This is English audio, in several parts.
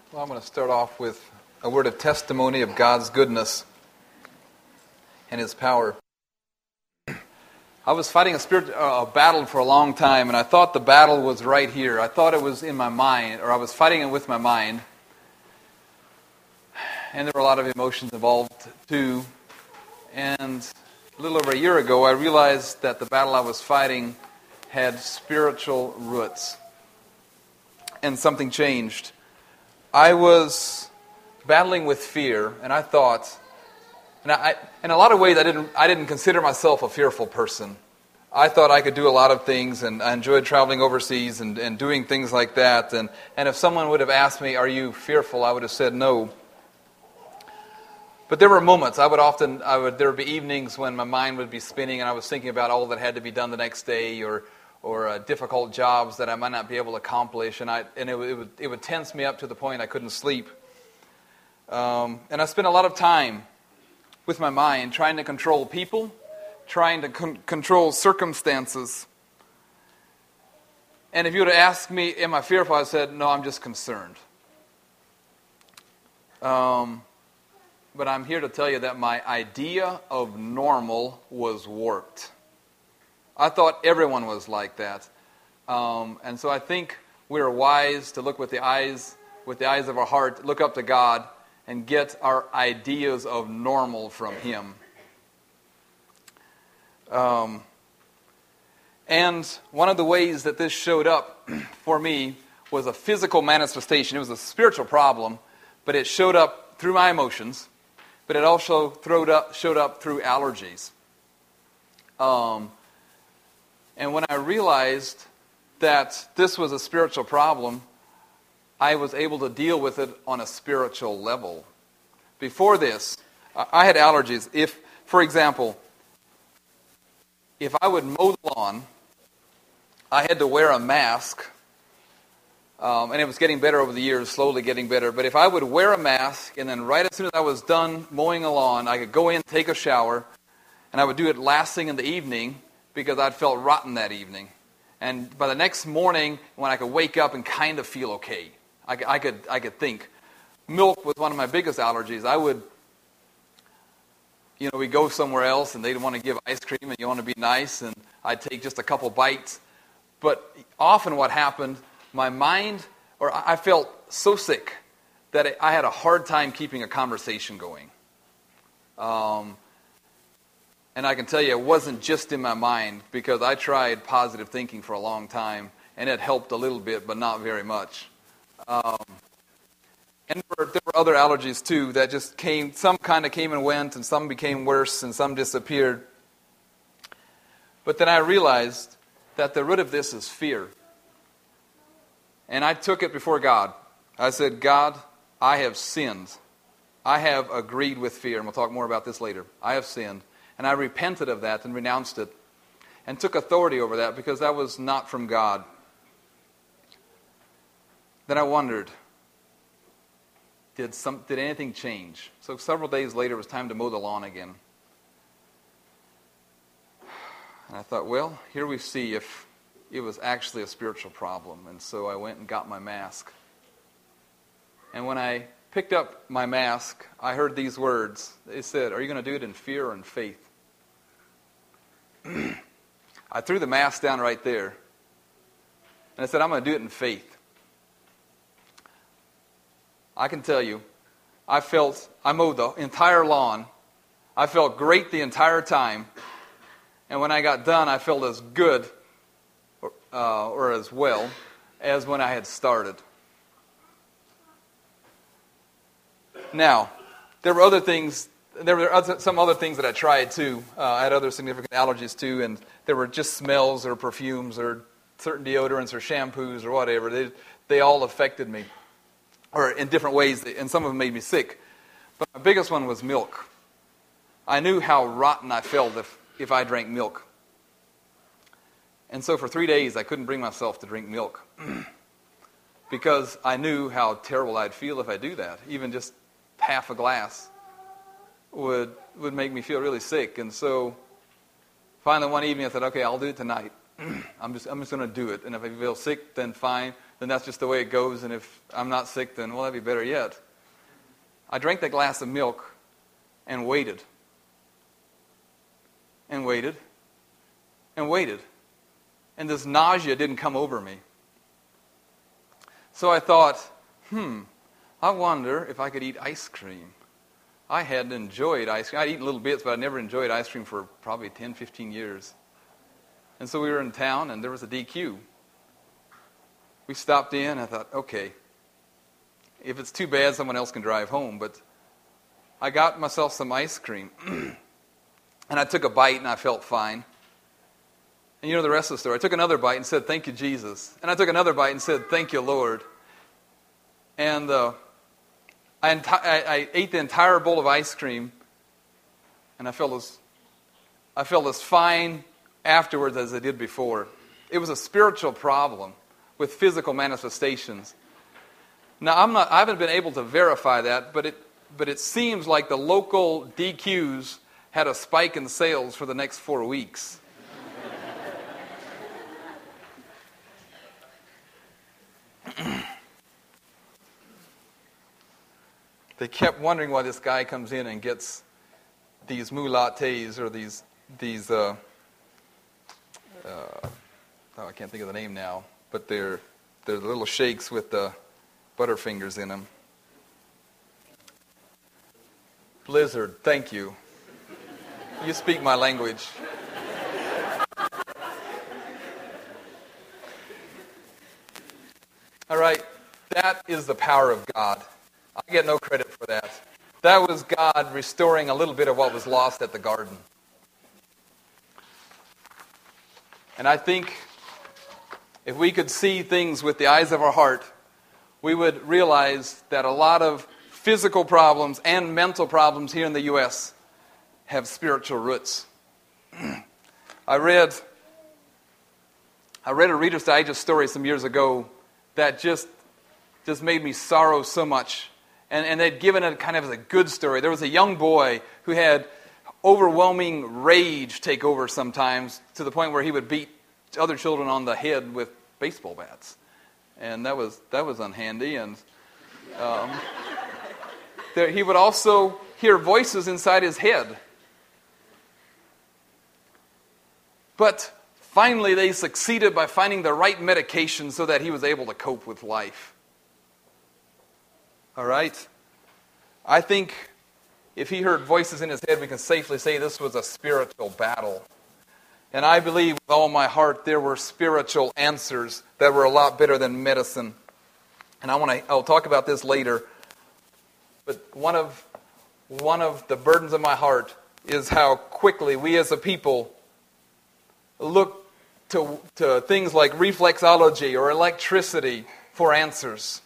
Well, I'm going to start off with a word of testimony of God's goodness and His power. I was fighting a battle for a long time, and I thought the battle was right here. I thought it was in my mind, or I was fighting it with my mind. And there were a lot of emotions involved, too. And a little over a year ago, I realized that the battle I was fighting had spiritual roots. And something changed. I was battling with fear, and I thought, in a lot of ways, I didn't consider myself a fearful person. I thought I could do a lot of things, and I enjoyed traveling overseas and doing things like that. And if someone would have asked me, "Are you fearful?" I would have said no. But there were moments. There would be evenings when my mind would be spinning, and I was thinking about all that had to be done the next day, or difficult jobs that I might not be able to accomplish, and it would tense me up to the point I couldn't sleep. And I spent a lot of time with my mind trying to control people, trying to control circumstances. And if you would have asked me, am I fearful? I said, no, I'm just concerned. But I'm here to tell you that my idea of normal was warped. I thought everyone was like that. And so I think we're wise to look with the eyes of our heart, look up to God, and get our ideas of normal from Him. And one of the ways that this showed up for me was a physical manifestation. It was a spiritual problem, but it showed up through my emotions, but it also showed up through allergies. And when I realized that this was a spiritual problem, I was able to deal with it on a spiritual level. Before this, I had allergies. For example, if I would mow the lawn, I had to wear a mask, and it was getting better over the years, slowly getting better. But if I would wear a mask, and then right as soon as I was done mowing the lawn, I could go in, take a shower, and I would do it last thing in the evening, because I'd felt rotten that evening. And by the next morning, when I could wake up and kind of feel okay, I could think. Milk was one of my biggest allergies. We'd go somewhere else, and they'd want to give ice cream, and you want to be nice, and I'd take just a couple bites. But often what happened, I felt so sick that I had a hard time keeping a conversation going. And I can tell you, it wasn't just in my mind, because I tried positive thinking for a long time, and it helped a little bit, but not very much. And there were other allergies, too, that just came. Some kind of came and went, and some became worse, and some disappeared. But then I realized that the root of this is fear. And I took it before God. I said, God, I have sinned. I have agreed with fear, and we'll talk more about this later. I have sinned. And I repented of that and renounced it and took authority over that, because that was not from God. Then I wondered, did anything change? So several days later, it was time to mow the lawn again. And I thought, well, here we see if it was actually a spiritual problem. And so I went and got my mask. And when I picked up my mask, I heard these words. It said, are you going to do it in fear or in faith? I threw the mask down right there. And I said, I'm going to do it in faith. I can tell you, I mowed the entire lawn. I felt great the entire time. And when I got done, I felt as good or as well as when I had started. Now, there were other things. There were some other things that I tried too. I had other significant allergies too, and there were just smells or perfumes or certain deodorants or shampoos or whatever. They all affected me, or in different ways, and some of them made me sick. But my biggest one was milk. I knew how rotten I felt if I drank milk. And so for 3 days, I couldn't bring myself to drink milk because I knew how terrible I'd feel if I do that. Even just half a glass would make me feel really sick. And so finally one evening I said, okay, I'll do it tonight. I'm just going to do it. And if I feel sick, then fine. then that's just the way it goes. And if I'm not sick, then, well, that'd be better yet. I drank that glass of milk and waited. And waited. And waited. And this nausea didn't come over me. So I thought, I wonder if I could eat ice cream. I hadn't enjoyed ice cream. I'd eaten little bits, but I never enjoyed ice cream for probably 10, 15 years. And so we were in town, and there was a DQ. We stopped in, and I thought, okay, if it's too bad, someone else can drive home. But I got myself some ice cream, and I took a bite, and I felt fine. And you know the rest of the story. I took another bite and said, thank you, Jesus. And I took another bite and said, thank you, Lord. And I ate the entire bowl of ice cream, and I felt as fine afterwards as I did before. It was a spiritual problem with physical manifestations. Now, I haven't been able to verify that, but it seems like the local DQs had a spike in sales for the next 4 weeks. They kept wondering why this guy comes in and gets these mulattes or these I can't think of the name now, but they're the little shakes with the Butterfingers in them. Blizzard, thank you. You speak my language. All right, that is the power of God. I get no credit for that. That was God restoring a little bit of what was lost at the garden. And I think if we could see things with the eyes of our heart, we would realize that a lot of physical problems and mental problems here in the U.S. have spiritual roots. I read a Reader's Digest story some years ago that just made me sorrow so much. And they'd given it kind of as a good story. There was a young boy who had overwhelming rage take over sometimes to the point where he would beat other children on the head with baseball bats. And that was unhandy. And he would also hear voices inside his head. But finally they succeeded by finding the right medication so that he was able to cope with life. All right? I think if he heard voices in his head, we can safely say this was a spiritual battle. And I believe with all my heart there were spiritual answers that were a lot better than medicine. And I'll talk about this later. But one of the burdens of my heart is how quickly we as a people look to things like reflexology or electricity for answers,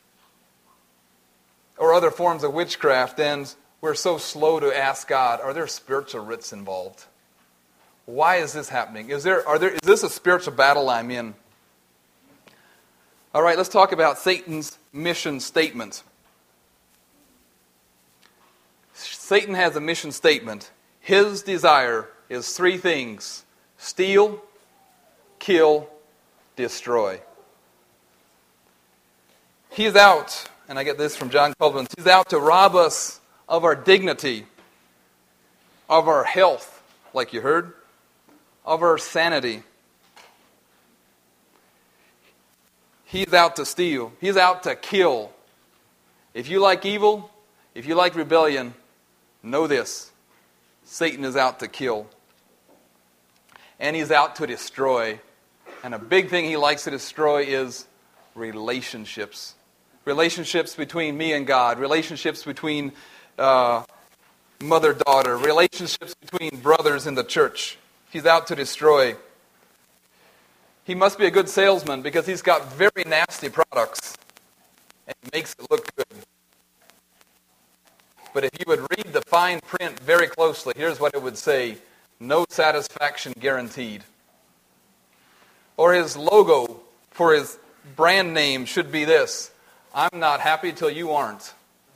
or other forms of witchcraft, and we're so slow to ask God, are there spiritual roots involved? Why is this happening? Is this a spiritual battle I'm in? All right, let's talk about Satan's mission statement. Satan has a mission statement. His desire is 3 things: steal, kill, destroy. He's out, and I get this from John Calvin, he's out to rob us of our dignity, of our health, like you heard, of our sanity. He's out to steal. He's out to kill. If you like evil, if you like rebellion, know this: Satan is out to kill. And he's out to destroy. And a big thing he likes to destroy is relationships. Relationships between me and God. Relationships between mother-daughter. Relationships between brothers in the church. He's out to destroy. He must be a good salesman because he's got very nasty products and he makes it look good. But if you would read the fine print very closely, here's what it would say: no satisfaction guaranteed. Or his logo for his brand name should be this: I'm not happy till you aren't.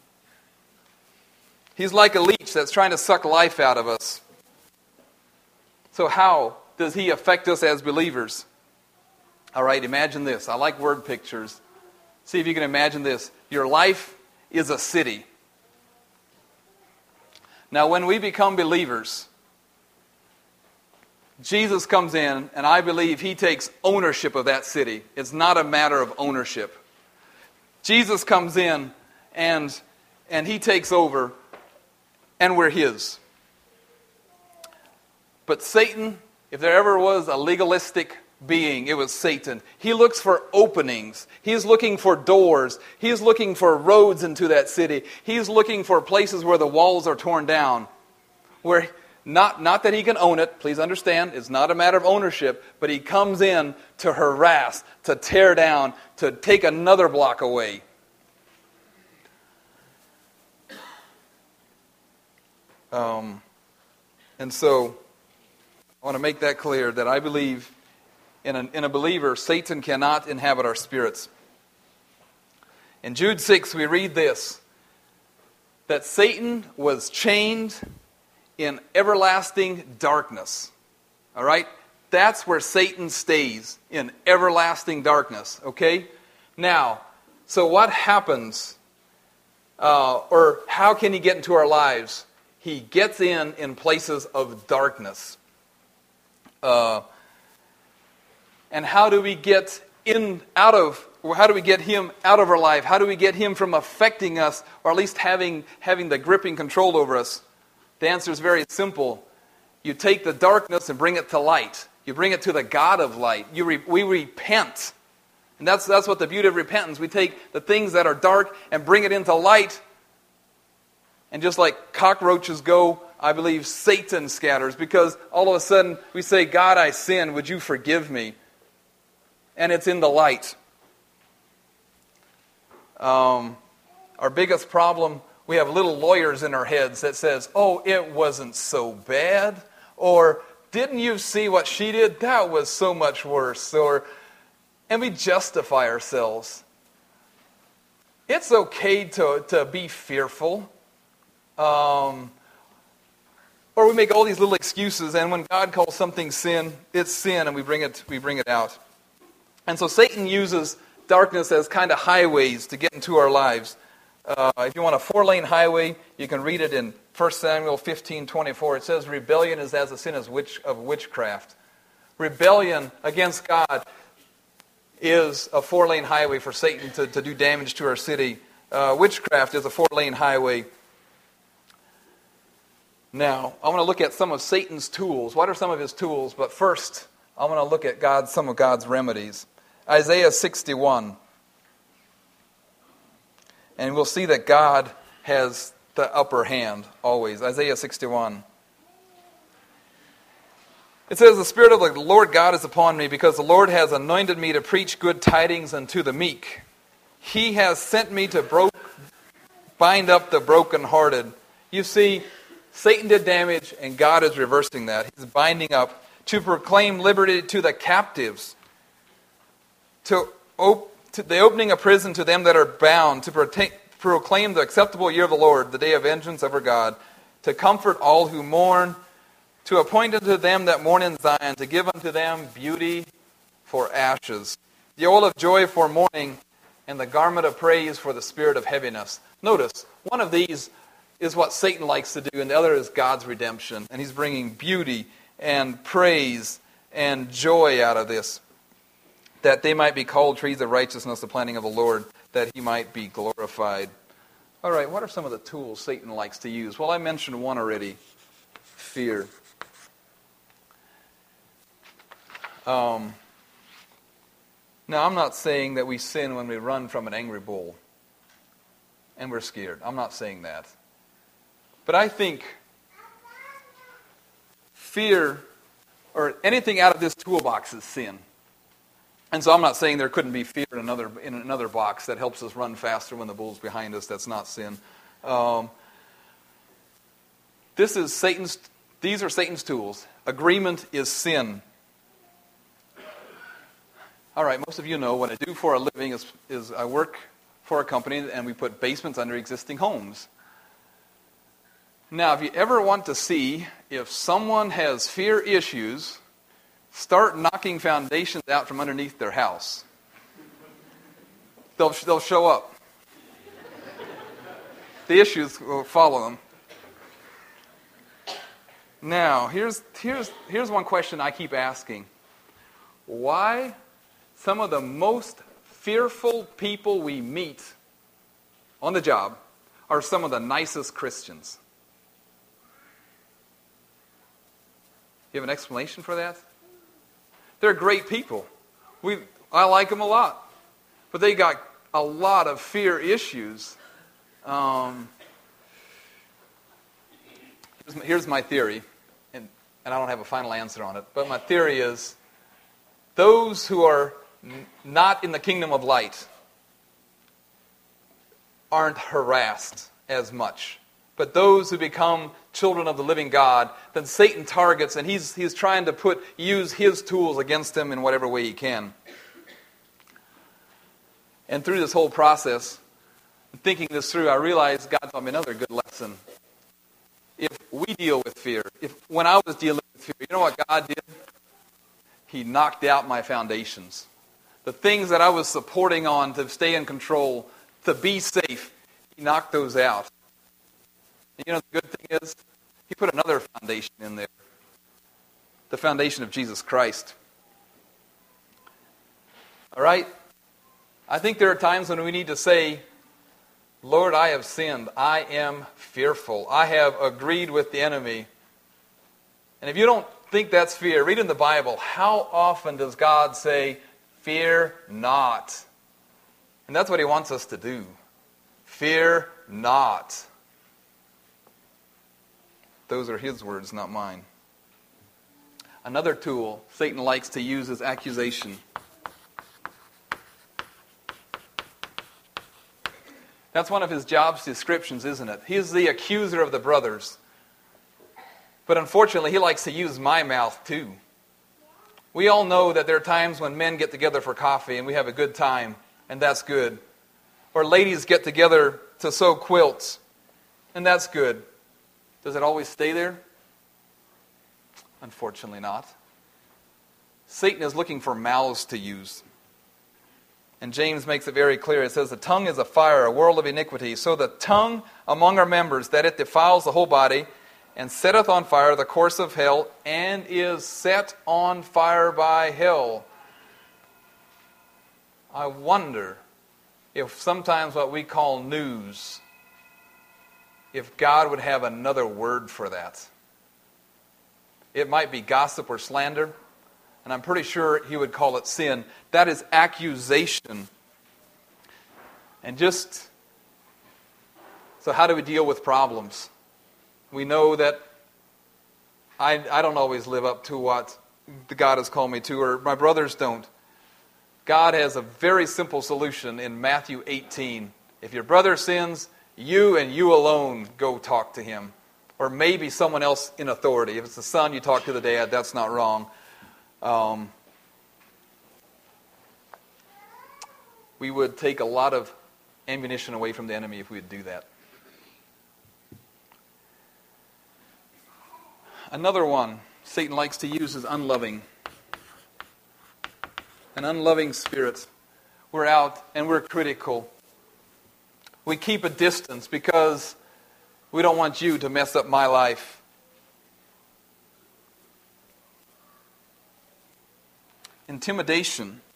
He's like a leech that's trying to suck life out of us. So how does he affect us as believers? All right, imagine this. I like word pictures. See if you can imagine this. Your life is a city. Now, when we become believers, Jesus comes in, and I believe He takes ownership of that city. It's not a matter of ownership. Jesus comes in, and He takes over, and we're His. But Satan, if there ever was a legalistic being, it was Satan. He looks for openings. He's looking for doors. He's looking for roads into that city. He's looking for places where the walls are torn down. Where not that he can own it, please understand, it's not a matter of ownership, but he comes in to harass, to tear down, to take another block away. And so, I want to make that clear, that I believe in a believer, Satan cannot inhabit our spirits. In Jude 6, we read this, that Satan was chained in everlasting darkness. All right? That's where Satan stays, in everlasting darkness. Okay? Now, so what happens, or how can he get into our lives? He gets in places of darkness. And how do we get him out of our life? How do we get him from affecting us, or at least having the gripping control over us? The answer is very simple. You take the darkness and bring it to light. You bring it to the God of light. We repent. And that's what the beauty of repentance. We take the things that are dark and bring it into light. And just like cockroaches go, I believe Satan scatters, because all of a sudden we say, God, I sinned. Would you forgive me? And it's in the light. Our biggest problem, we have little lawyers in our heads that says, oh, it wasn't so bad. Or, didn't you see what she did? That was so much worse. And we justify ourselves. It's okay to be fearful. Or we make all these little excuses, and when God calls something sin, it's sin, and we bring it out. And so Satan uses darkness as kind of highways to get into our lives. If you want a 4-lane highway, you can read it in 1 Samuel 15:24. It says, rebellion is as a sin of witchcraft. Rebellion against God is a 4-lane highway for Satan to do damage to our city. Witchcraft is a 4-lane highway. Now, I want to look at some of Satan's tools. What are some of his tools? But first, I want to look at some of God's remedies. Isaiah 61. And we'll see that God has the upper hand always. Isaiah 61. It says, the Spirit of the Lord God is upon me, because the Lord has anointed me to preach good tidings unto the meek. He has sent me to bind up the brokenhearted. You see, Satan did damage, and God is reversing that. He's binding up, to proclaim liberty to the captives, to the opening of prison to them that are bound, to proclaim the acceptable year of the Lord, the day of vengeance of our God, to comfort all who mourn, to appoint unto them that mourn in Zion, to give unto them beauty for ashes, the oil of joy for mourning, and the garment of praise for the spirit of heaviness. Notice, one of these is what Satan likes to do, and the other is God's redemption. And he's bringing beauty and praise and joy out of this, that they might be called trees of righteousness, the planting of the Lord, that he might be glorified. All right, what are some of the tools Satan likes to use? Well, I mentioned one already, fear. Now, I'm not saying that we sin when we run from an angry bull and we're scared. I'm not saying that. But I think fear, or anything out of this toolbox, is sin. And so I'm not saying there couldn't be fear in another box that helps us run faster when the bull's behind us. That's not sin. These are Satan's tools. Agreement is sin. All right, most of you know what I do for a living is I work for a company, and we put basements under existing homes. Now, if you ever want to see if someone has fear issues, start knocking foundations out from underneath their house. They'll show up. The issues will follow them. Now, here's one question I keep asking. Why some of the most fearful people we meet on the job are some of the nicest Christians? You have an explanation for that? They're great people. I like them a lot. But they got a lot of fear issues. Here's my theory, and I don't have a final answer on it, but my theory is those who are not in the kingdom of light aren't harassed as much. But those who become children of the living God, then Satan targets, and he's trying to use his tools against them in whatever way he can. And through this whole process, thinking this through, I realized God taught me another good lesson. If we deal with fear, when I was dealing with fear, you know what God did? He knocked out my foundations. The things that I was supporting on to stay in control, to be safe, He knocked those out. And you know the good thing is, He put another foundation in there. The foundation of Jesus Christ. All right? I think there are times when we need to say, Lord, I have sinned. I am fearful. I have agreed with the enemy. And if you don't think that's fear, read in the Bible, how often does God say, fear not? And that's what He wants us to do. Fear not. Those are His words, not mine. Another tool Satan likes to use is accusation. That's one of his job descriptions, isn't it? He's the accuser of the brothers. But unfortunately, he likes to use my mouth too. We all know that there are times when men get together for coffee and we have a good time, and that's good. Or ladies get together to sew quilts, and that's good. Does it always stay there? Unfortunately not. Satan is looking for mouths to use. And James makes it very clear. It says, the tongue is a fire, a world of iniquity. So the tongue among our members, that it defiles the whole body, and setteth on fire the course of hell, and is set on fire by hell. I wonder if sometimes what we call news, if God would have another word for that. It might be gossip or slander. And I'm pretty sure He would call it sin. That is accusation. And so how do we deal with problems? We know that I don't always live up to what God has called me to, or my brothers don't. God has a very simple solution in Matthew 18. If your brother sins, you and you alone go talk to him. Or maybe someone else in authority. If it's the son, you talk to the dad. That's not wrong. We would take a lot of ammunition away from the enemy if we would do that. Another one Satan likes to use is unloving. An unloving spirit. We're out and we're critical. We keep a distance because we don't want you to mess up my life. Intimidation.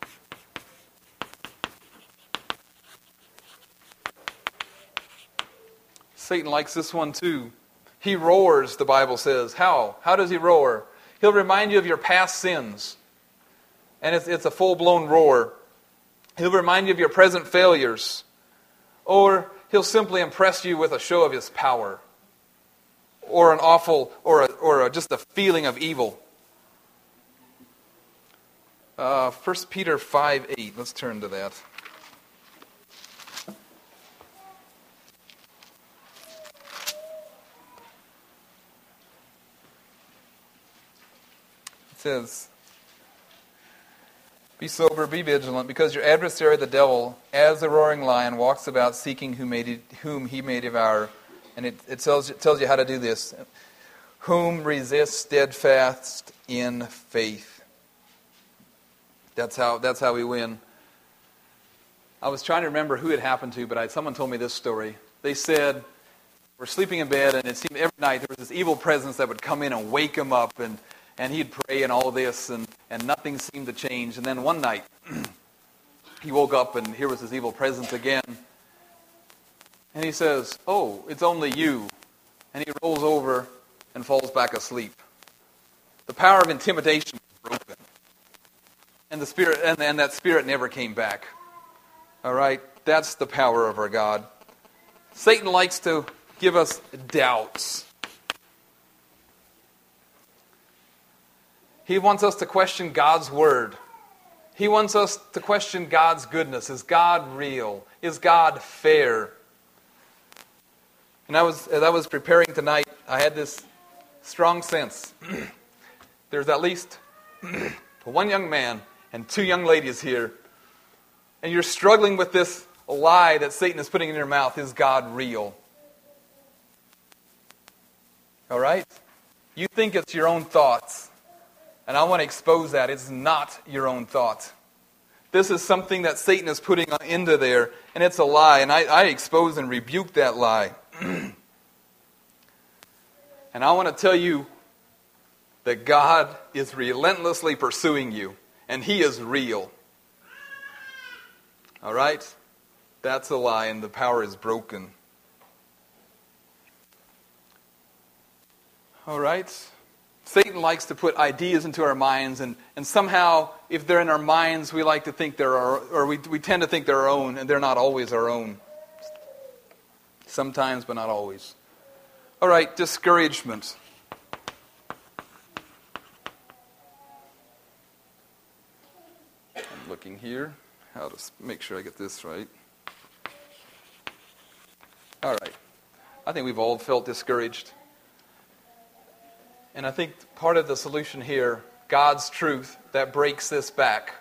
Satan likes this one too. He roars, the Bible says. How? How does he roar? He'll remind you of your past sins. And it's a full-blown roar. He'll remind you of your present failures. Or he'll simply impress you with a show of his power. Or an awful, just a feeling of evil. 1 Peter 5:8. Let's turn to that. It says, be sober, be vigilant, because your adversary, the devil, as a roaring lion, walks about seeking whom he may devour. And it tells you how to do this. whom resist steadfast in faith. That's how we win. I was trying to remember who it happened to, but someone told me this story. They said, we're sleeping in bed, and it seemed every night there was this evil presence that would come in and wake him up, and he'd pray and all this, and nothing seemed to change. And then one night, he woke up, and here was his evil presence again. And he says, "Oh, it's only you." And he rolls over and falls back asleep. The power of intimidation was broken. And the spirit, and that spirit never came back. All right? That's the power of our God. Satan likes to give us doubts. He wants us to question God's word. He wants us to question God's goodness. Is God real? Is God fair? And as I was preparing tonight, I had this strong sense. There's at least one young man and two young ladies here, and you're struggling with this lie that Satan is putting in your mouth. Is God real? All right? You think it's your own thoughts, and I want to expose that. It's not your own thought. This is something that Satan is putting into there, and it's a lie, and I expose and rebuke that lie. And I want to tell you that God is relentlessly pursuing you, and He is real. All right? That's a lie, and the power is broken. All right? Satan likes to put ideas into our minds, and somehow, if they're in our minds, we like to think they're we tend to think they're our own, and they're not always our own. Sometimes, but not always. All right, discouragement. I'm looking here, how to make sure I get this right. All right. I think we've all felt discouraged. And I think part of the solution here, God's truth that breaks this back,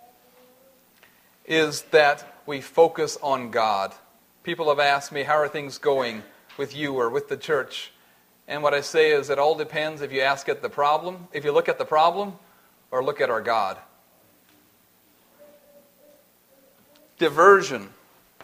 is that we focus on God. People have asked me, how are things going with you or with the church? And what I say is it all depends if you look at the problem, or look at our God. Diversion.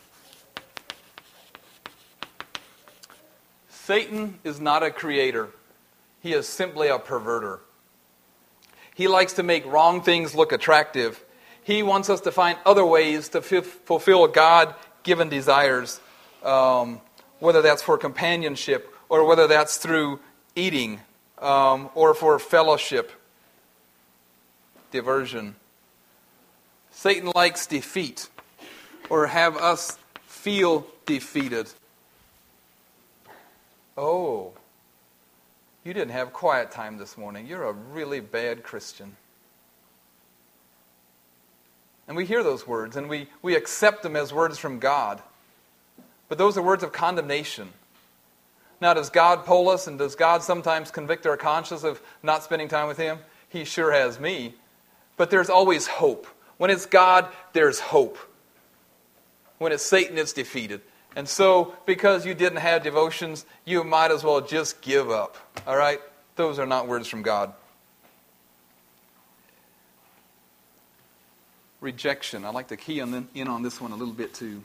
Satan is not a creator. He is simply a perverter. He likes to make wrong things look attractive. He wants us to find other ways to fulfill God-given desires, whether that's for companionship or whether that's through eating or for fellowship. Diversion. Satan likes defeat or have us feel defeated. Oh, you didn't have quiet time this morning. You're a really bad Christian. And we hear those words, and we accept them as words from God. But those are words of condemnation. Now, does God pull us, and does God sometimes convict our conscience of not spending time with Him? He sure has me. But there's always hope. When it's God, there's hope. When it's Satan, it's defeated. And so, because you didn't have devotions, you might as well just give up. All right? Those are not words from God. Rejection. I'd like to key in on this one a little bit too.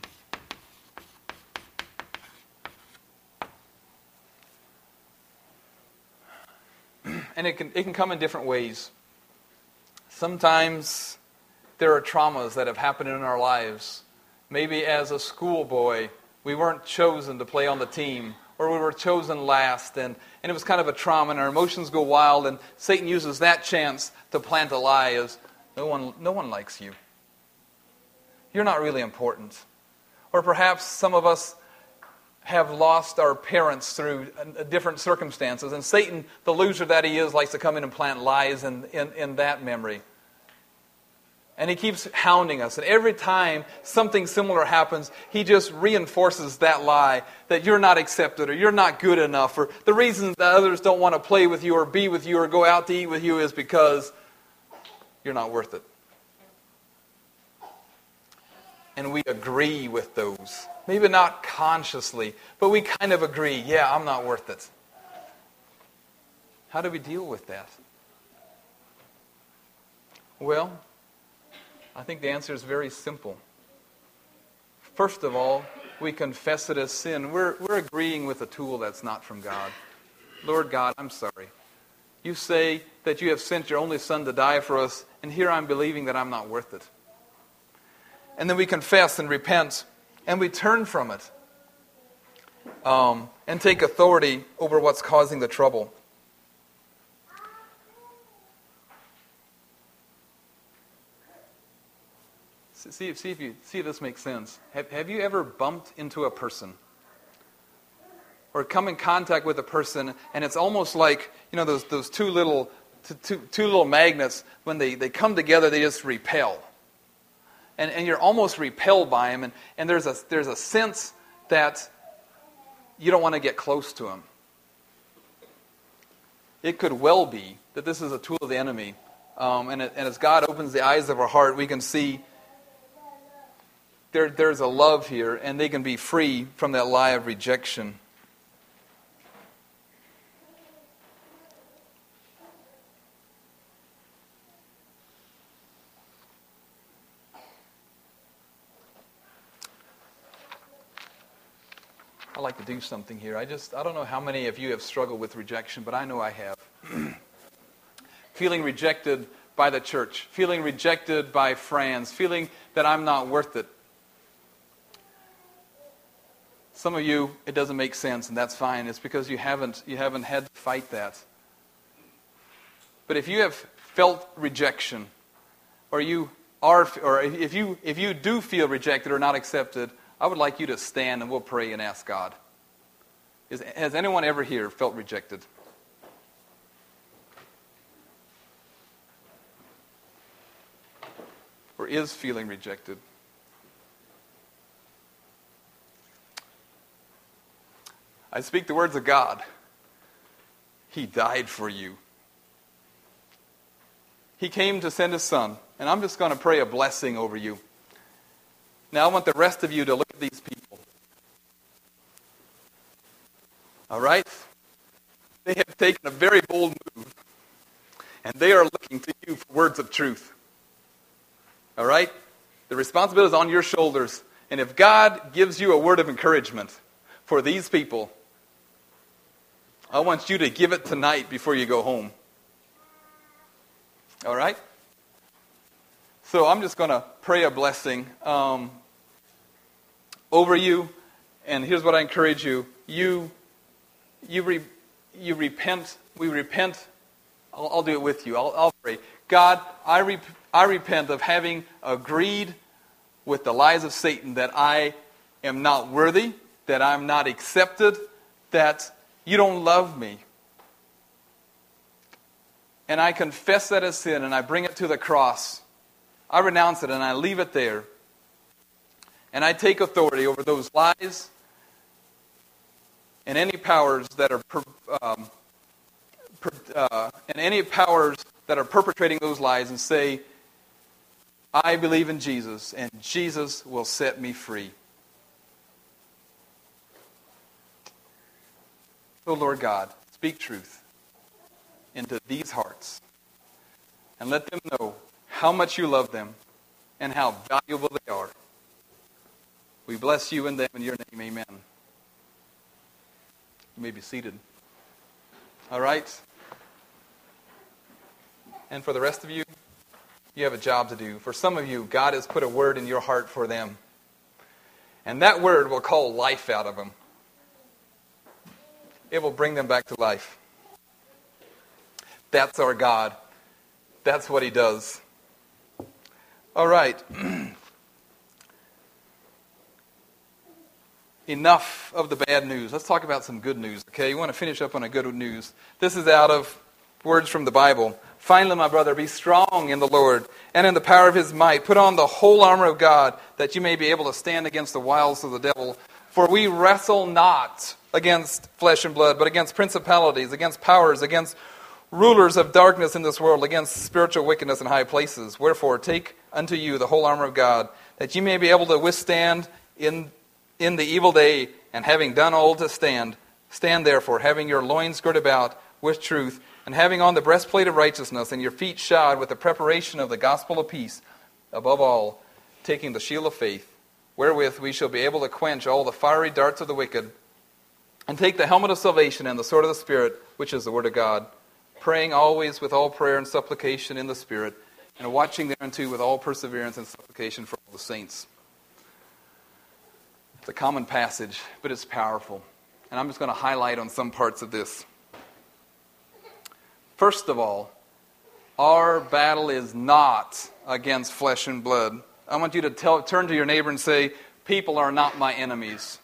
And it can come in different ways. Sometimes there are traumas that have happened in our lives. Maybe as a schoolboy, we weren't chosen to play on the team, or we were chosen last, and it was kind of a trauma, and our emotions go wild, and Satan uses that chance to plant a lie as, no one likes you. You're not really important. Or perhaps some of us have lost our parents through different circumstances, and Satan, the loser that he is, likes to come in and plant lies in that memory. And he keeps hounding us. And every time something similar happens, he just reinforces that lie that you're not accepted or you're not good enough, or the reason that others don't want to play with you or be with you or go out to eat with you is because you're not worth it. And we agree with those. Maybe not consciously, but we kind of agree, yeah, I'm not worth it. How do we deal with that? Well, I think the answer is very simple. First of all, we confess it as sin. We're agreeing with a tool that's not from God. Lord God, I'm sorry. You say that you have sent your only Son to die for us, and here I'm believing that I'm not worth it. And then we confess and repent, and we turn from it, and take authority over what's causing the trouble. See if this makes sense. Have you ever bumped into a person or come in contact with a person, and it's almost like, those two little magnets, when they come together, they just repel. And you're almost repelled by them, and there's a sense that you don't want to get close to them. It could well be that this is a tool of the enemy, and as God opens the eyes of our heart, we can see there's a love here, and they can be free from that lie of rejection. I'd like to do something here. I don't know how many of you have struggled with rejection, but I know I have. Feeling rejected by the church, feeling rejected by friends, feeling that I'm not worth it. Some of you, it doesn't make sense, and that's fine. It's because you haven't had to fight that. But if you have felt rejection, or if you do feel rejected or not accepted, I would like you to stand and we'll pray and ask God. Has anyone ever here felt rejected? Or is feeling rejected? I speak the words of God. He died for you. He came to send His Son. And I'm just going to pray a blessing over you. Now I want the rest of you to look at these people. All right? They have taken a very bold move. And they are looking to you for words of truth. All right? The responsibility is on your shoulders. And if God gives you a word of encouragement for these people, I want you to give it tonight before you go home. All right? So I'm just going to pray a blessing over you. And here's what I encourage you. You repent. We repent. I'll do it with you. I'll pray. God, I repent of having agreed with the lies of Satan that I am not worthy, that I'm not accepted, that you don't love me. And I confess that as sin, and I bring it to the cross. I renounce it, and I leave it there. And I take authority over those lies and any powers that are perpetrating those lies, and say, I believe in Jesus, and Jesus will set me free. So, Lord God, speak truth into these hearts, and let them know how much you love them and how valuable they are. We bless you and them in your name, amen. You may be seated. All right? And for the rest of you, you have a job to do. For some of you, God has put a word in your heart for them. And that word will call life out of them. It will bring them back to life. That's our God. That's what He does. All right. Enough of the bad news. Let's talk about some good news, okay? You want to finish up on a good news. This is out of words from the Bible. Finally, my brother, be strong in the Lord and in the power of His might. Put on the whole armor of God, that you may be able to stand against the wiles of the devil. For we wrestle not against flesh and blood, but against principalities, against powers, against rulers of darkness in this world, against spiritual wickedness in high places. Wherefore, take unto you the whole armor of God, that you may be able to withstand in the evil day, and having done all to stand, stand therefore, having your loins girt about with truth, and having on the breastplate of righteousness, and your feet shod with the preparation of the gospel of peace, above all, taking the shield of faith, wherewith we shall be able to quench all the fiery darts of the wicked, and take the helmet of salvation and the sword of the Spirit, which is the word of God, praying always with all prayer and supplication in the Spirit, and watching thereunto with all perseverance and supplication for all the saints. It's a common passage, but it's powerful. And I'm just going to highlight on some parts of this. First of all, our battle is not against flesh and blood. I want you to turn to your neighbor and say, people are not my enemies.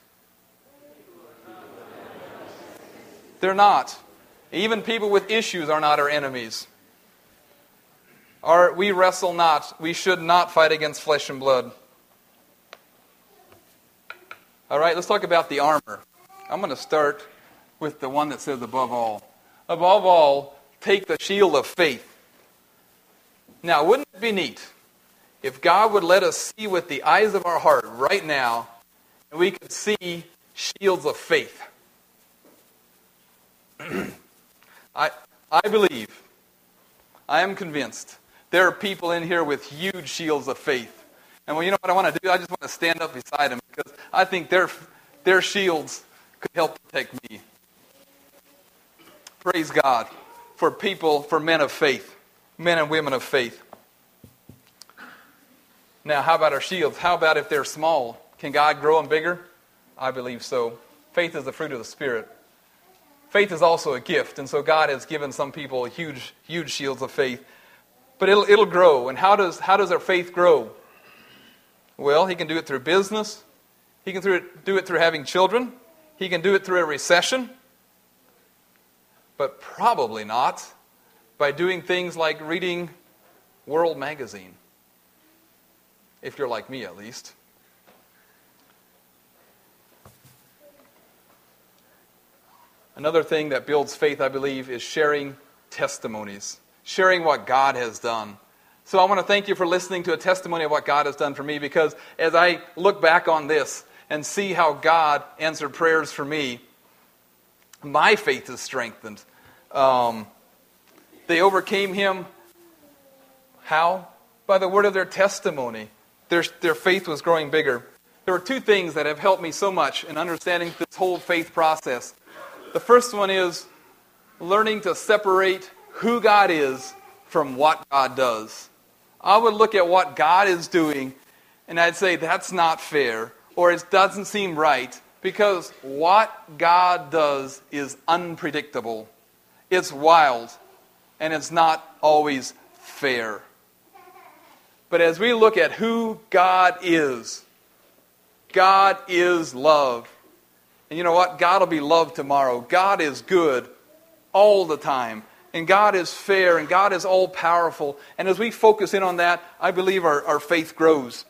They're not. Even people with issues are not our enemies. We wrestle not. We should not fight against flesh and blood. All right, let's talk about the armor. I'm going to start with the one that says above all. Above all, take the shield of faith. Now, wouldn't it be neat if God would let us see with the eyes of our heart right now, and we could see shields of faith? I believe, I am convinced, there are people in here with huge shields of faith. And well, you know what I want to do? I just want to stand up beside them because I think their shields could help protect me. Praise God for people, for men of faith, men and women of faith. Now, how about our shields? How about if they're small? Can God grow them bigger? I believe so. Faith is the fruit of the Spirit. Faith is also a gift, and so God has given some people huge shields of faith. But it'll grow. And how does our faith grow? Well, He can do it through business. He can do it through having children. He can do it through a recession. But probably not by doing things like reading World Magazine. If you're like me, at least. Another thing that builds faith, I believe, is sharing testimonies. Sharing what God has done. So I want to thank you for listening to a testimony of what God has done for me, because as I look back on this and see how God answered prayers for me, my faith is strengthened. They overcame him. How? By the word of their testimony. Their faith was growing bigger. There were two things that have helped me so much in understanding this whole faith process. The first one is learning to separate who God is from what God does. I would look at what God is doing and I'd say that's not fair, or it doesn't seem right, because what God does is unpredictable. It's wild, and it's not always fair. But as we look at who God is love. And you know what? God will be loved tomorrow. God is good all the time. And God is fair, and God is all-powerful. And as we focus in on that, I believe our faith grows.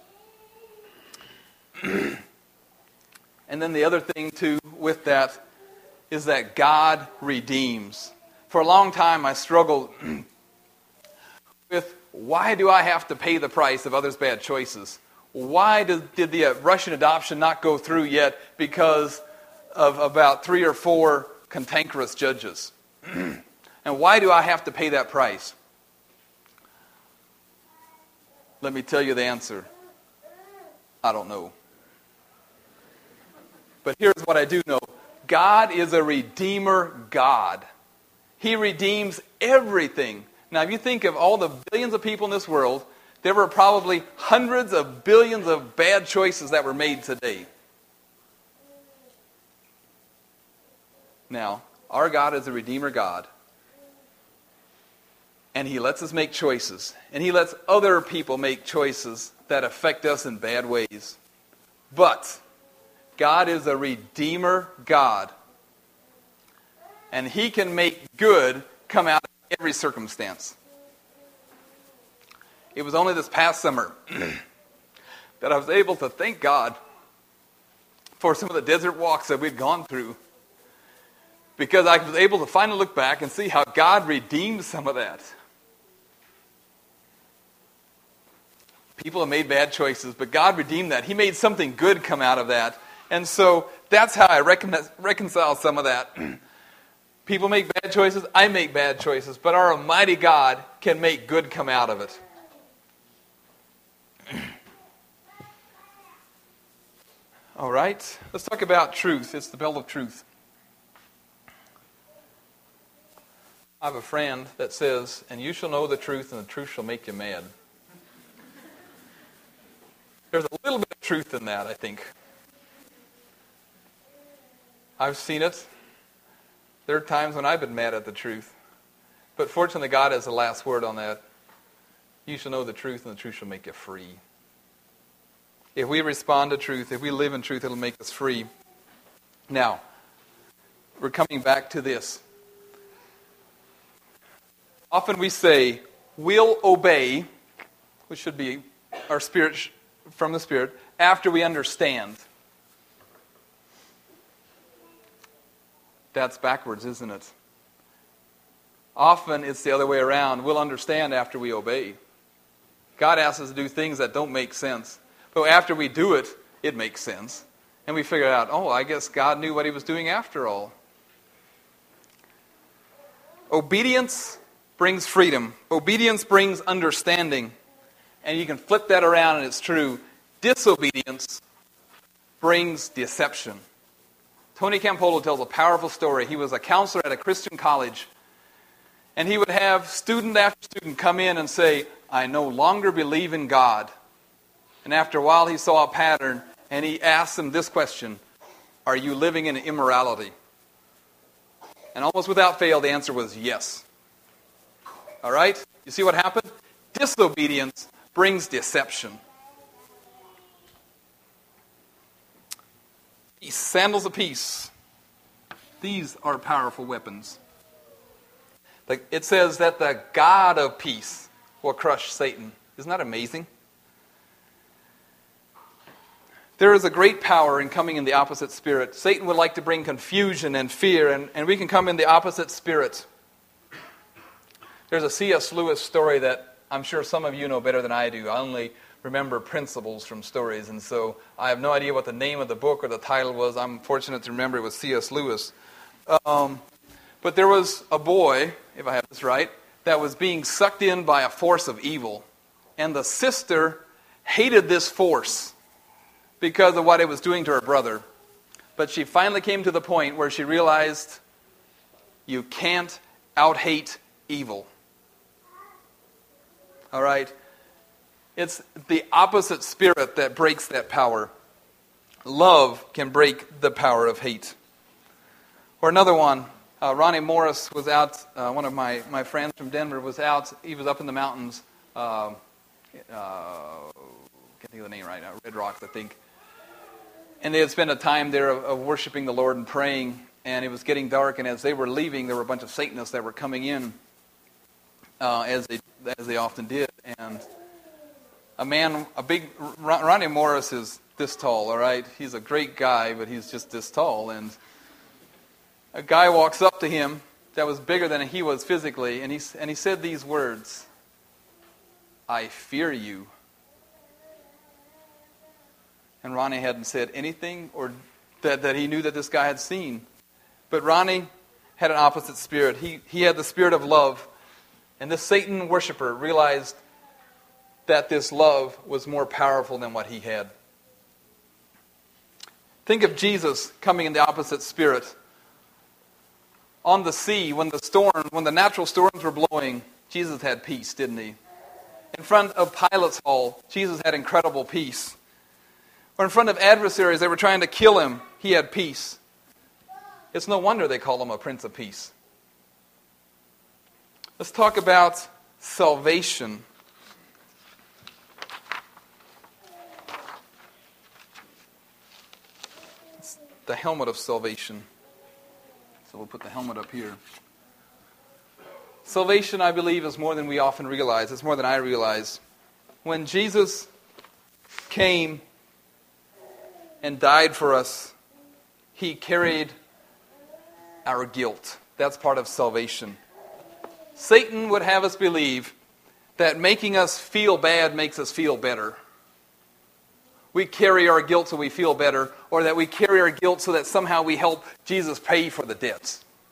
And then the other thing, too, with that, is that God redeems. For a long time, I struggled with, why do I have to pay the price of others' bad choices? Why did the Russian adoption not go through yet? Because of about 3 or 4 cantankerous judges. And why do I have to pay that price? Let me tell you the answer. I don't know. But here's what I do know. God is a redeemer God. He redeems everything. Now, if you think of all the billions of people in this world, there were probably hundreds of billions of bad choices that were made today. Now, our God is a redeemer God. And He lets us make choices. And He lets other people make choices that affect us in bad ways. But God is a redeemer God. And He can make good come out of every circumstance. It was only this past summer that I was able to thank God for some of the desert walks that we'd gone through. Because I was able to finally look back and see how God redeemed some of that. People have made bad choices, but God redeemed that. He made something good come out of that. And so that's how I reconcile some of that. People make bad choices. I make bad choices. But our almighty God can make good come out of it. All right. Let's talk about truth. It's the belt of truth. I have a friend that says, and you shall know the truth, and the truth shall make you mad. There's a little bit of truth in that, I think. I've seen it. There are times when I've been mad at the truth. But fortunately, God has the last word on that. You shall know the truth, and the truth shall make you free. If we respond to truth, if we live in truth, it'll make us free. Now, we're coming back to this. Often we say, we'll obey, which should be our spirit from the Spirit, after we understand. That's backwards, isn't it? Often it's the other way around. We'll understand after we obey. God asks us to do things that don't make sense. But after we do it, it makes sense. And we figure out, oh, I guess God knew what he was doing after all. Obedience brings freedom. Obedience brings understanding. And you can flip that around and it's true. Disobedience brings deception. Tony Campolo tells a powerful story. He was a counselor at a Christian college. And he would have student after student come in and say, I no longer believe in God. And after a while he saw a pattern and he asked them this question, are you living in immorality? And almost without fail the answer was yes. All right? You see what happened? Disobedience brings deception. Peace, sandals of peace. These are powerful weapons. It says that the God of peace will crush Satan. Isn't that amazing? There is a great power in coming in the opposite spirit. Satan would like to bring confusion and fear, and we can come in the opposite spirit. There's a C.S. Lewis story that I'm sure some of you know better than I do. I only remember principles from stories, and so I have no idea what the name of the book or the title was. I'm fortunate to remember it was C.S. Lewis. But there was a boy, if I have this right, that was being sucked in by a force of evil. And the sister hated this force because of what it was doing to her brother. But she finally came to the point where she realized you can't out-hate evil. All right? It's the opposite spirit that breaks that power. Love can break the power of hate. Or another one, Ronnie Morris was out, one of my friends from Denver was out, he was up in the mountains, can't think of the name right now, Red Rocks, I think. And they had spent a time there of worshiping the Lord and praying, and it was getting dark, and as they were leaving, there were a bunch of Satanists that were coming in, as they often did. And Ronnie Morris is this tall, all right? He's a great guy, but he's just this tall. And a guy walks up to him that was bigger than he was physically, and he said these words, I fear you. And Ronnie hadn't said anything or that he knew that this guy had seen. But Ronnie had an opposite spirit. He had the spirit of love. And this Satan worshiper realized that this love was more powerful than what he had. Think of Jesus coming in the opposite spirit. On the sea, when the natural storms were blowing, Jesus had peace, didn't he? In front of Pilate's hall, Jesus had incredible peace. Or in front of adversaries, they were trying to kill him, he had peace. It's no wonder they call him a Prince of Peace. Let's talk about salvation. It's the helmet of salvation. So we'll put the helmet up here. Salvation, I believe, is more than we often realize. It's more than I realize. When Jesus came and died for us, he carried our guilt. That's part of salvation. Satan would have us believe that making us feel bad makes us feel better. We carry our guilt so we feel better, or that we carry our guilt so that somehow we help Jesus pay for the debts.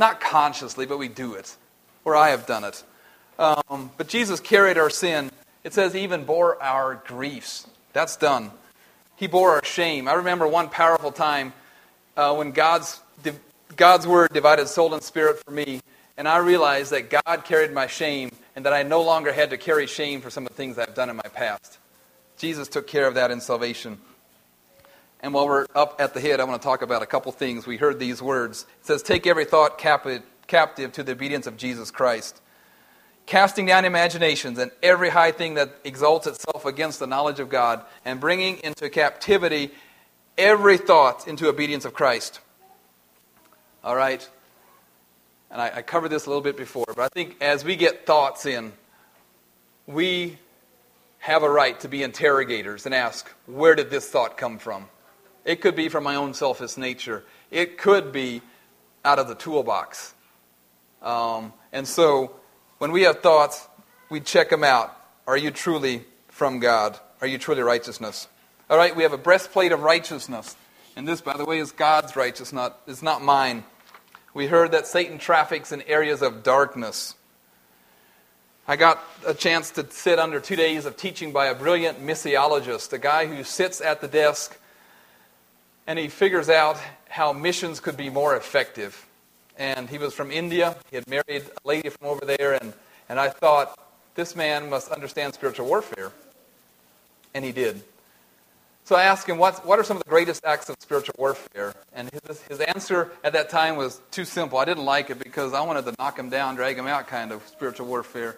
Not consciously, but we do it. Or I have done it. But Jesus carried our sin. It says he even bore our griefs. That's done. He bore our shame. I remember one powerful time when God's word divided soul and spirit for me, and I realized that God carried my shame and that I no longer had to carry shame for some of the things I've done in my past. Jesus took care of that in salvation. And while we're up at the head, I want to talk about a couple things. We heard these words. It says, take every thought captive to the obedience of Jesus Christ, casting down imaginations and every high thing that exalts itself against the knowledge of God, and bringing into captivity every thought into obedience of Christ. All right? And I covered this a little bit before, but I think as we get thoughts in, we have a right to be interrogators and ask, where did this thought come from? It could be from my own selfish nature. It could be out of the toolbox. And so, when we have thoughts, we check them out. Are you truly from God? Are you truly righteousness? All right, we have a breastplate of righteousness. And this, by the way, is God's righteousness. It's not mine. We heard that Satan traffics in areas of darkness. I got a chance to sit under 2 days of teaching by a brilliant missiologist, a guy who sits at the desk and he figures out how missions could be more effective. And he was from India. He had married a lady from over there. And I thought, this man must understand spiritual warfare. And he did. So I asked him, what are some of the greatest acts of spiritual warfare? And his answer at that time was too simple. I didn't like it because I wanted to knock him down, drag him out kind of spiritual warfare.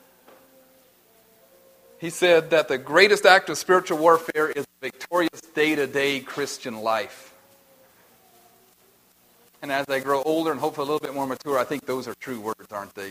He said that the greatest act of spiritual warfare is victorious day-to-day Christian life. And as I grow older and hopefully a little bit more mature, I think those are true words, aren't they?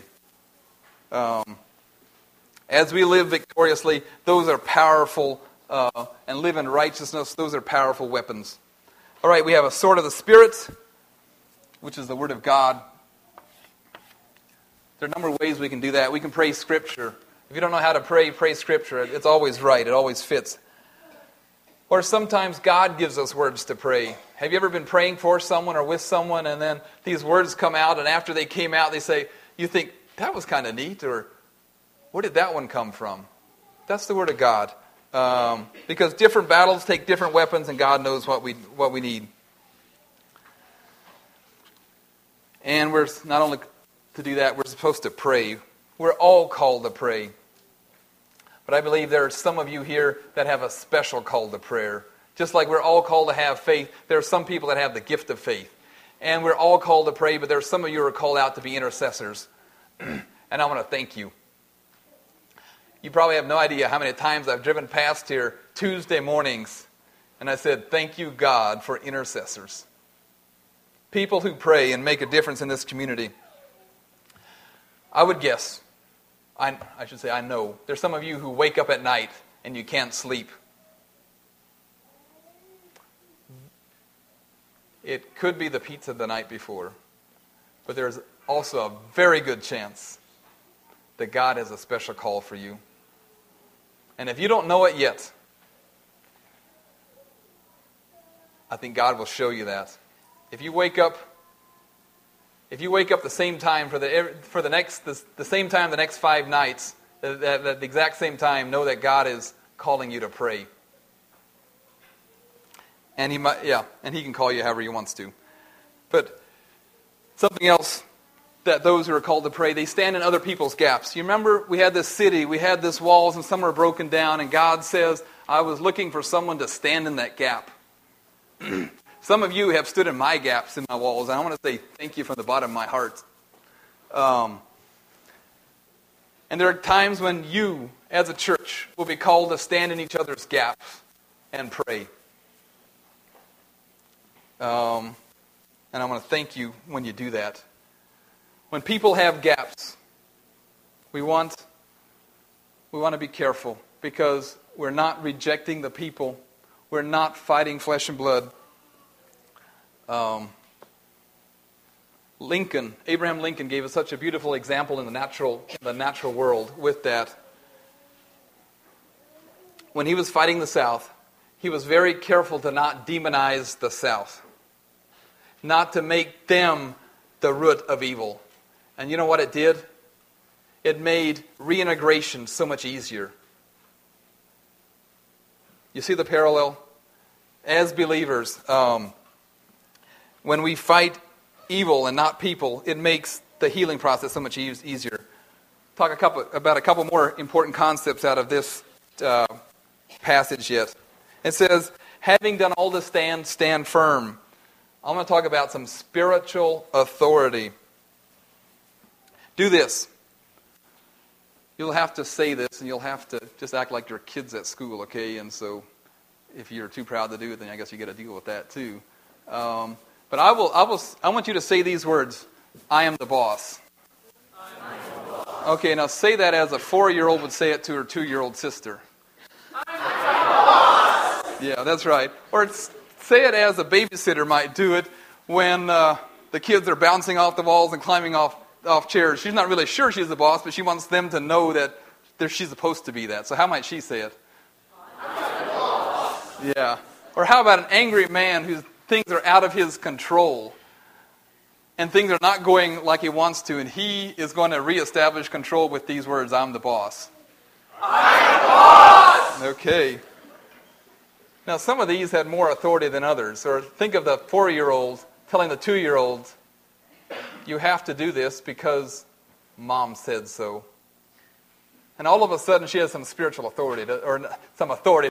As we live victoriously, those are powerful, and live in righteousness, those are powerful weapons. All right, we have a sword of the Spirit, which is the Word of God. There are a number of ways we can do that. We can pray Scripture. If you don't know how to pray, pray Scripture. It's always right. It always fits. Or sometimes God gives us words to pray. Have you ever been praying for someone or with someone, and then these words come out, and after they came out, they say, you think, that was kind of neat, or where did that one come from? That's the Word of God. Because different battles take different weapons, and God knows what we need. And we're not only to do that, we're supposed to pray. We're all called to pray. But I believe there are some of you here that have a special call to prayer. Just like we're all called to have faith, there are some people that have the gift of faith. And we're all called to pray, but there are some of you who are called out to be intercessors. And I want to thank you. You probably have no idea how many times I've driven past here Tuesday mornings, and I said, thank you, God, for intercessors. People who pray and make a difference in this community. I would guess, I know, there's some of you who wake up at night and you can't sleep. It could be the pizza the night before, but there's also a very good chance that God has a special call for you. And if you don't know it yet, I think God will show you that. If you wake up the same time the same time the next 5 nights, at the exact same time, know that God is calling you to pray. And He can call you however He wants to. But something else, that those who are called to pray, they stand in other people's gaps. You remember, we had this city, we had this walls, and some are broken down, and God says, I was looking for someone to stand in that gap. Some of you have stood in my gaps in my walls, and I want to say thank you from the bottom of my heart. And there are times when you, as a church, will be called to stand in each other's gaps and pray. And I want to thank you when you do that. When people have gaps, we want to be careful, because we're not rejecting the people. We're not fighting flesh and blood. Abraham Lincoln gave us such a beautiful example in the natural world with that. When he was fighting the South, he was very careful to not demonize the South. Not to make them the root of evil. And you know what it did? It made reintegration so much easier. You see the parallel? As believers, when we fight evil and not people, it makes the healing process so much easier. Talk about a couple more important concepts out of this passage yet. It says, having done all to stand, stand firm. I'm going to talk about some spiritual authority. Do this. You'll have to say this, and you'll have to just act like your kids at school, okay? And so if you're too proud to do it, then I guess you got to deal with that too. But I want you to say these words. I am the boss. Okay, now say that as a 4-year-old would say it to her 2-year-old sister. Yeah, that's right. Or say it as a babysitter might do it when the kids are bouncing off the walls and climbing off chairs. She's not really sure she's the boss, but she wants them to know that she's supposed to be that. So how might she say it? Yeah. Or how about an angry man whose things are out of his control and things are not going like he wants to, and he is going to reestablish control with these words, I'm the boss. I'm the boss! Okay. Now, some of these had more authority than others. Or think of the 4-year-old telling the 2-year-old, you have to do this because Mom said so. And all of a sudden, she has some spiritual authority, or some authority.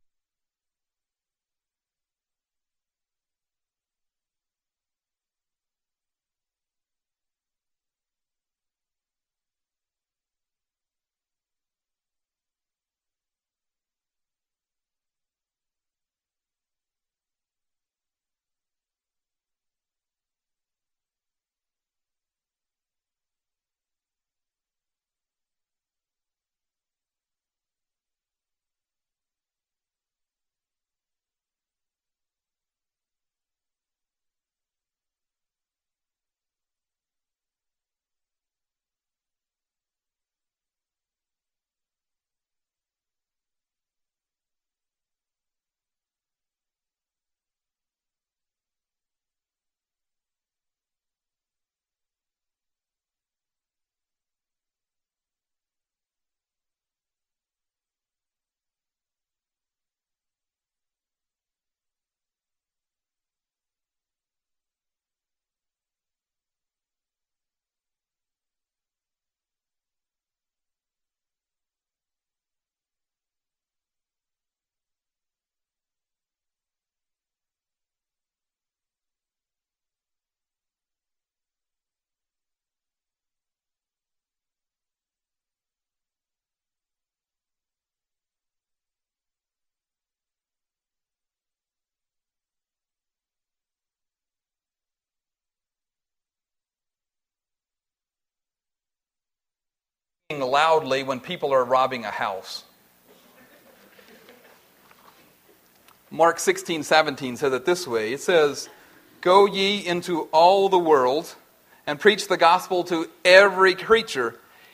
Loudly when people are robbing a house. Mark 16:17 says it this way. It says, go ye into all the world and preach the gospel to every creature.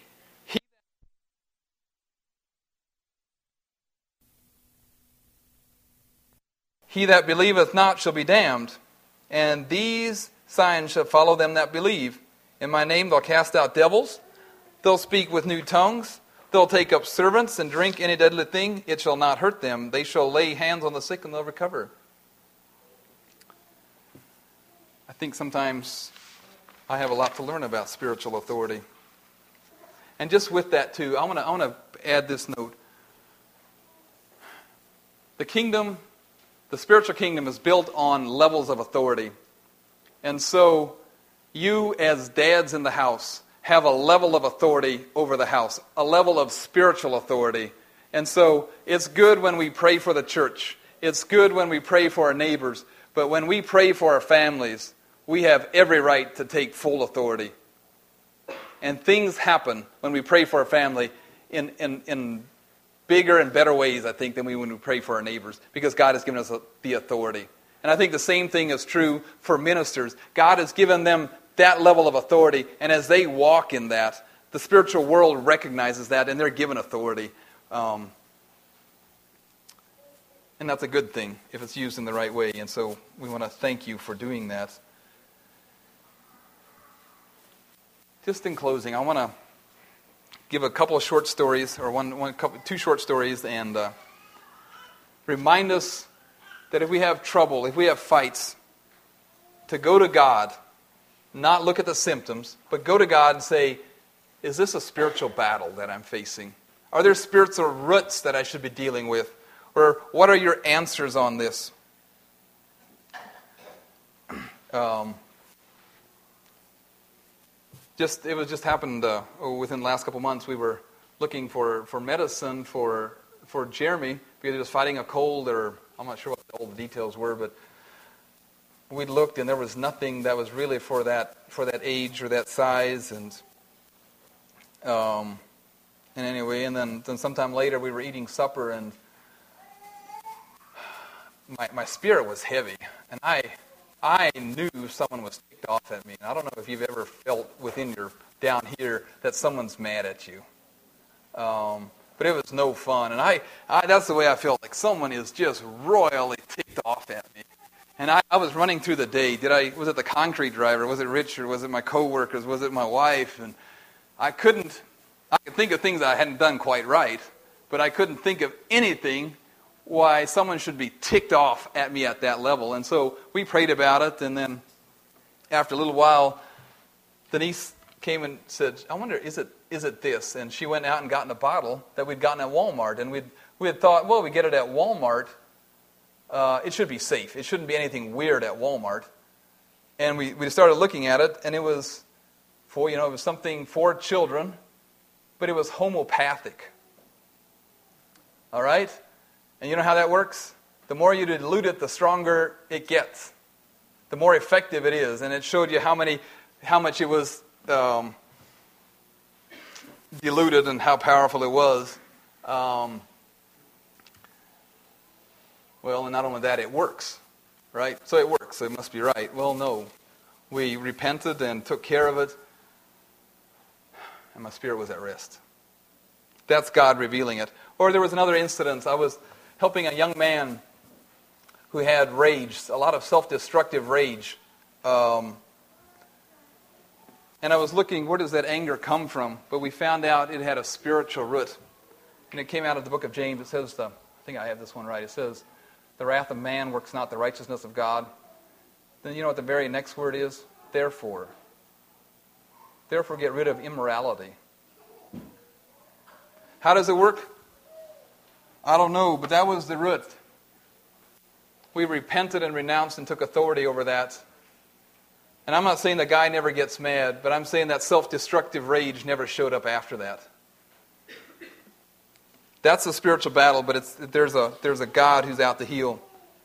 He that believeth not shall be damned, and these signs shall follow them that believe. In my name they'll cast out devils. They'll speak with new tongues. They'll take up serpents and drink any deadly thing. It shall not hurt them. They shall lay hands on the sick and they'll recover. I think sometimes I have a lot to learn about spiritual authority. And just with that too, I want to add this note. The spiritual kingdom is built on levels of authority. And so you as dads in the house have a level of authority over the house, a level of spiritual authority. And so it's good when we pray for the church. It's good when we pray for our neighbors. But when we pray for our families, we have every right to take full authority. And things happen when we pray for our family in bigger and better ways, I think, than when we pray for our neighbors, because God has given us the authority. And I think the same thing is true for ministers. God has given them that level of authority, and as they walk in that, the spiritual world recognizes that, and they're given authority. And that's a good thing if it's used in the right way, and so we want to thank you for doing that. just in closing, I want to give a couple of short stories, or two short stories, and remind us that if we have trouble, if we have fights, to go to God, not look at the symptoms, but go to God and say, is this a spiritual battle that I'm facing? Are there spiritual roots that I should be dealing with? Or what are your answers on this? It was just happened within the last couple months. We were looking for medicine for Jeremy because he was fighting a cold, or I'm not sure what all the details were, but we looked and there was nothing that was really for that age or that size, and anyway, and then sometime later we were eating supper, and my spirit was heavy, and I knew someone was ticked off at me. And I don't know if you've ever felt within your down here that someone's mad at you, but it was no fun, and I that's the way I felt, like someone is just royally ticked off at me. And I was running through the day. Was it the concrete driver? Was it Rich? Or was it my coworkers? Was it my wife? And I could think of things I hadn't done quite right, but I couldn't think of anything why someone should be ticked off at me at that level. And so we prayed about it, and then after a little while, Denise came and said, I wonder, is it this? And she went out and got in a bottle that we'd gotten at Walmart. And we had thought, well, we get it at Walmart. It should be safe. It shouldn't be anything weird at Walmart. And we started looking at it, and it was it was something for children, but it was homeopathic. All right? And you know how that works? The more you dilute it, the stronger it gets. The more effective it is. And it showed you how much it was diluted and how powerful it was. Well, and not only that, it works, right? So it works, so it must be right. Well, no. We repented and took care of it, and my spirit was at rest. That's God revealing it. Or there was another incident. I was helping a young man who had rage, a lot of self-destructive rage. And I was looking, where does that anger come from? But we found out it had a spiritual root. And it came out of the book of James. It says, I think I have this one right. It says, the wrath of man works not the righteousness of God. Then you know what the very next word is? Therefore. Therefore get rid of immorality. How does it work? I don't know, but that was the root. We repented and renounced and took authority over that. And I'm not saying the guy never gets mad, but I'm saying that self-destructive rage never showed up after that. That's a spiritual battle, but there's a God who's out to heal.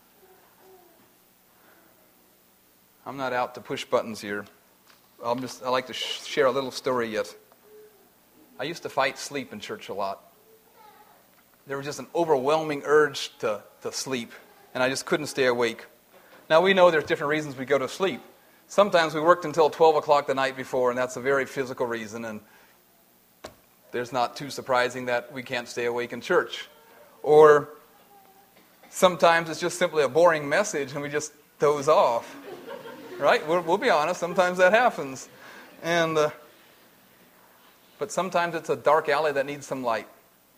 I'm not out to push buttons here. I like to share a little story yet. I used to fight sleep in church a lot. There was just an overwhelming urge to sleep, and I just couldn't stay awake. Now we know there's different reasons we go to sleep. Sometimes we worked until 12 o'clock the night before, and that's a very physical reason, and there's not too surprising that we can't stay awake in church. Or sometimes it's just simply a boring message and we just doze off. Right? We'll be honest, sometimes that happens. But sometimes it's a dark alley that needs some light.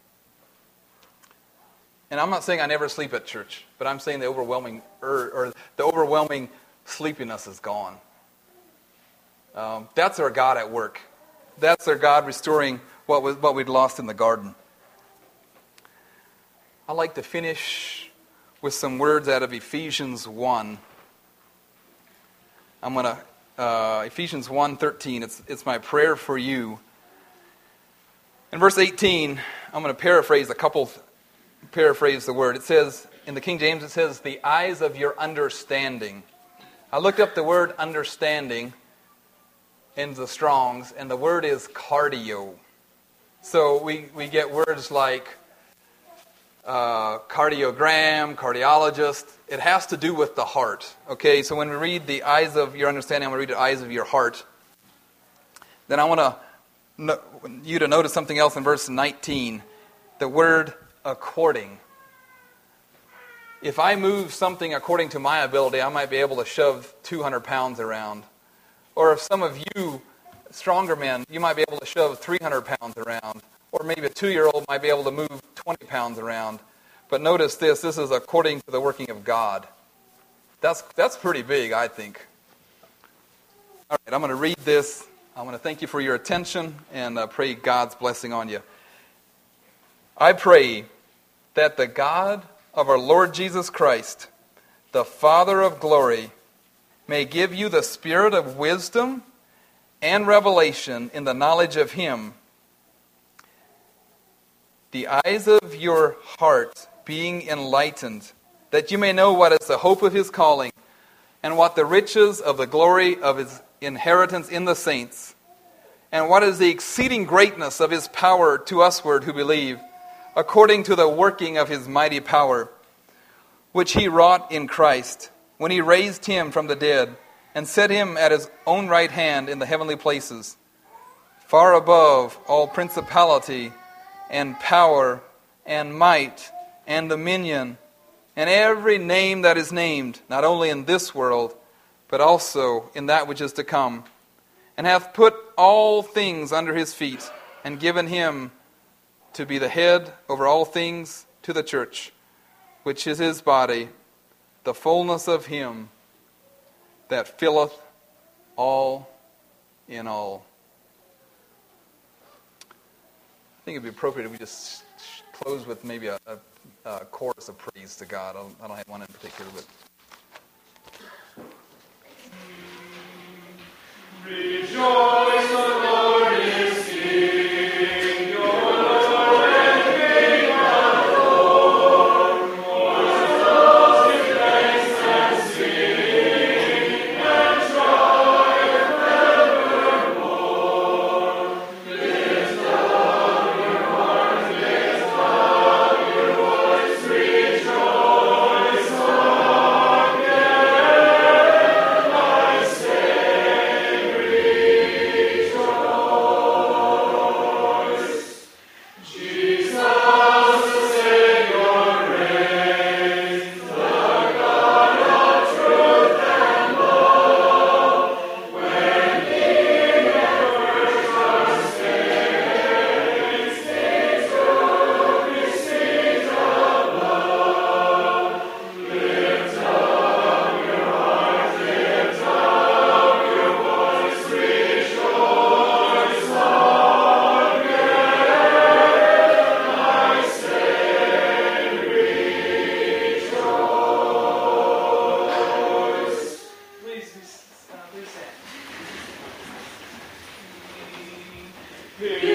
And I'm not saying I never sleep at church, but I'm saying the overwhelming sleepiness is gone. That's our God at work. That's our God restoring what we'd lost in the garden. I'd like to finish with some words out of Ephesians 1. I'm going to Ephesians 1:13. It's my prayer for you. In verse 18, I'm going to paraphrase the word. It says, in the King James, it says, the eyes of your understanding. I looked up the word understanding in the Strong's, and the word is cardio. So we get words like cardiogram, cardiologist. It has to do with the heart. Okay, so when we read the eyes of your understanding, I'm going to read the eyes of your heart. Then I want you to notice something else in verse 19. The word according. If I move something according to my ability, I might be able to shove 200 pounds around. Or if some of you stronger men, you might be able to shove 300 pounds around, or maybe a 2-year-old might be able to move 20 pounds around. But notice this is according to the working of God. That's pretty big, I think. All right, I'm going to read this. I want to thank you for your attention and pray God's blessing on you. I pray that the God of our Lord Jesus Christ, the Father of glory, may give you the spirit of wisdom and revelation in the knowledge of Him, the eyes of your heart being enlightened, that you may know what is the hope of His calling, and what the riches of the glory of His inheritance in the saints, and what is the exceeding greatness of His power to usward who believe, according to the working of His mighty power, which He wrought in Christ, when He raised Him from the dead, and set Him at His own right hand in the heavenly places, far above all principality and power and might and dominion, and every name that is named, not only in this world, but also in that which is to come, and hath put all things under His feet, and given Him to be the head over all things to the church, which is His body, the fullness of Him that filleth all in all. I think it would be appropriate if we just close with maybe a chorus of praise to God. I don't have one in particular, but... Rejoice, the Lord is King, your Lord and King of Lord. Exalt His thanks and sing, and triumph evermore. Lift up your heart, lift up your voice, rejoice again, my Savior. Please